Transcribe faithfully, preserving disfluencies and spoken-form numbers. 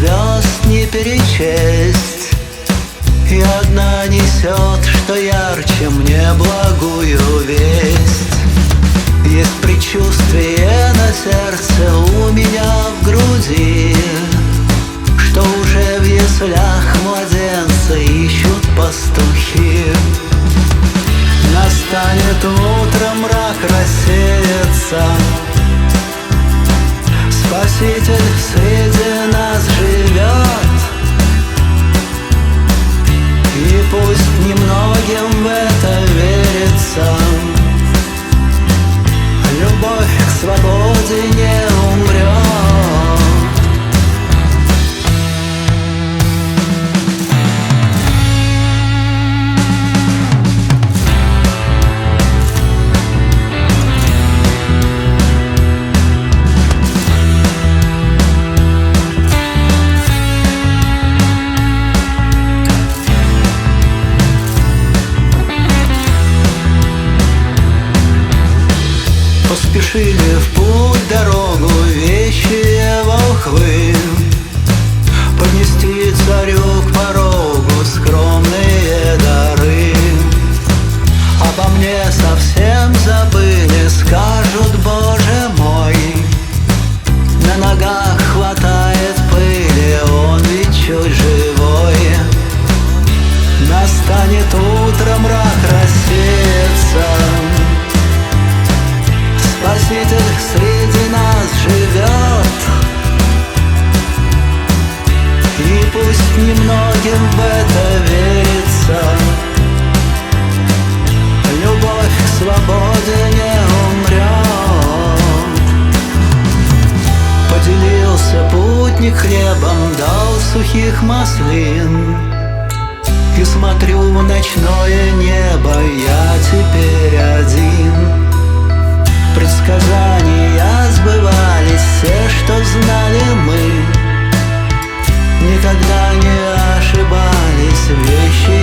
звезд не перечесть, и одна несет, что ярче мне благую весть. Есть предчувствие на сердце у меня в груди, что уже в яслях младенца ищут пастухи. Настанет утро, мрак рассеется, Спаситель среди нас живет. И пусть немногим в это верится, любовь к свободе не умрет. Поспешили в путь дорогу вещие волхвы, поднести царю к порогу скромные дары. Обо мне совсем забыли, скажут: Боже мой, на ногах хватает пыли, он ведь чуть живой. Настанет утро, мрак рассеется, Спаситель среди нас живет. И пусть немногим в это верится, любовь к свободе не умрет. Поделился путник хлебом, дал сухих маслин, и смотрю в ночное небо я теперь один. Предсказания сбывались все, что знали мы, никогда не ошибались вещи